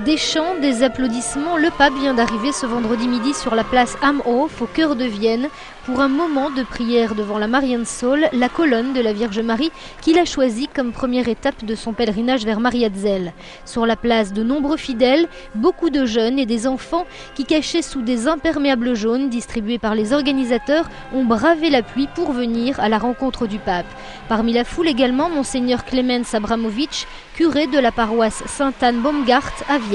Des chants, des applaudissements, le pape vient d'arriver ce vendredi midi sur la place Am Hof, au cœur de Vienne, pour un moment de prière devant la Mariensäule, la colonne de la Vierge Marie qu'il a choisie comme première étape de son pèlerinage vers Mariazell. Sur la place, de nombreux fidèles, beaucoup de jeunes et des enfants qui, cachés sous des imperméables jaunes distribués par les organisateurs, ont bravé la pluie pour venir à la rencontre du pape. Parmi la foule également, Monseigneur Clemens Abramovich, curé de la paroisse Sainte-Anne Baumgart à Vienne.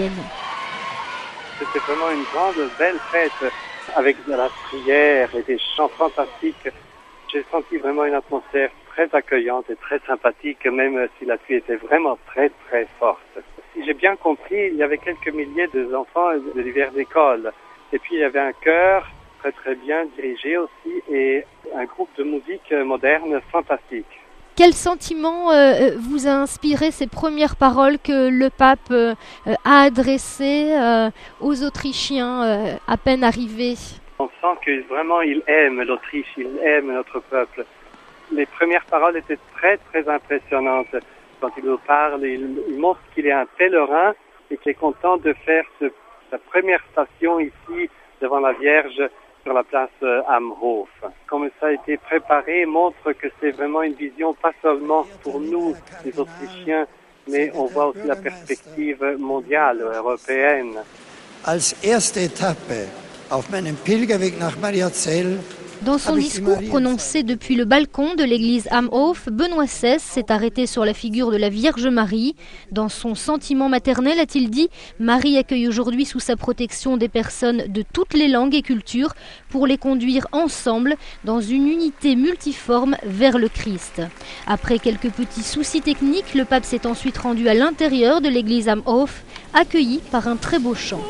C'était vraiment une grande, belle fête avec de la prière et des chants fantastiques. J'ai senti vraiment une atmosphère très accueillante et très sympathique, même si la pluie était vraiment très très forte. Si j'ai bien compris, il y avait quelques milliers d'enfants de diverses écoles. Et puis il y avait un chœur très très bien dirigé aussi et un groupe de musique moderne fantastique. Quel sentiment vous a inspiré ces premières paroles que le pape a adressées aux Autrichiens à peine arrivés? On sent que vraiment il aime l'Autriche, il aime notre peuple. Les premières paroles étaient très très impressionnantes. Quand il nous parle, il montre qu'il est un pèlerin et qu'il est content de faire sa première station ici devant la Vierge sur la place Am Hof. Comme ça a été préparé, montre que c'est vraiment une vision pas seulement pour nous, les Autrichiens, mais on voit aussi la perspective mondiale, européenne. Als erste Etappe auf meinem Pilgerweg nach Mariazell. Dans son discours prononcé depuis le balcon de l'église Am Hof, Benoît XVI s'est arrêté sur la figure de la Vierge Marie. Dans son sentiment maternel, a-t-il dit, Marie accueille aujourd'hui sous sa protection des personnes de toutes les langues et cultures pour les conduire ensemble dans une unité multiforme vers le Christ. Après quelques petits soucis techniques, le pape s'est ensuite rendu à l'intérieur de l'église Am Hof, accueilli par un très beau chant.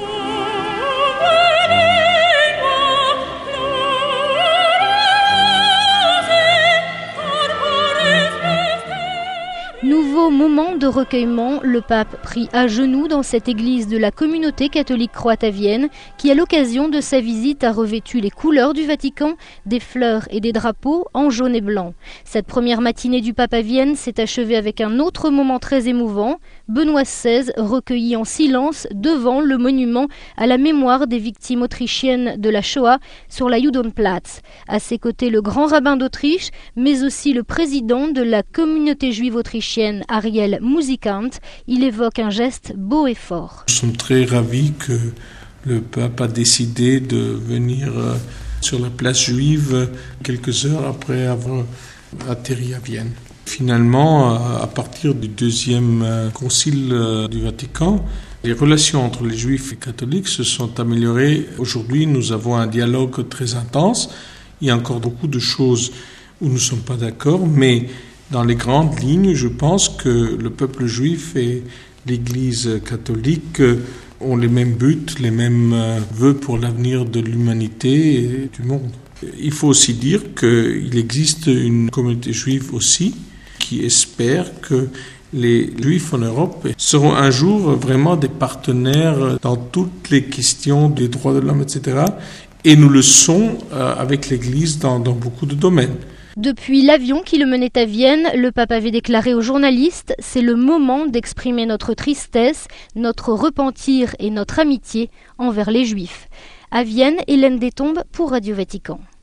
Nouveau moment de recueillement, le pape prie à genoux dans cette église de la communauté catholique croate à Vienne, qui à l'occasion de sa visite a revêtu les couleurs du Vatican, des fleurs et des drapeaux en jaune et blanc. Cette première matinée du pape à Vienne s'est achevée avec un autre moment très émouvant, Benoît XVI recueilli en silence devant le monument à la mémoire des victimes autrichiennes de la Shoah sur la Judenplatz. À ses côtés le grand rabbin d'Autriche, mais aussi le président de la communauté juive autrichienne, Ariel Musikant. Il évoque un geste beau et fort. Nous sommes très ravis que le pape a décidé de venir sur la place juive quelques heures après avoir atterri à Vienne. Finalement, à partir du deuxième concile du Vatican, les relations entre les juifs et catholiques se sont améliorées. Aujourd'hui, nous avons un dialogue très intense. Il y a encore beaucoup de choses où nous ne sommes pas d'accord, mais dans les grandes lignes, je pense que le peuple juif et l'Église catholique ont les mêmes buts, les mêmes vœux pour l'avenir de l'humanité et du monde. Il faut aussi dire qu'il existe une communauté juive aussi qui espère que les Juifs en Europe seront un jour vraiment des partenaires dans toutes les questions des droits de l'homme, etc. Et nous le sommes avec l'Église dans beaucoup de domaines. Depuis l'avion qui le menait à Vienne, le pape avait déclaré aux journalistes « C'est le moment d'exprimer notre tristesse, notre repentir et notre amitié envers les Juifs ». À Vienne, Hélène Détombe pour Radio Vatican.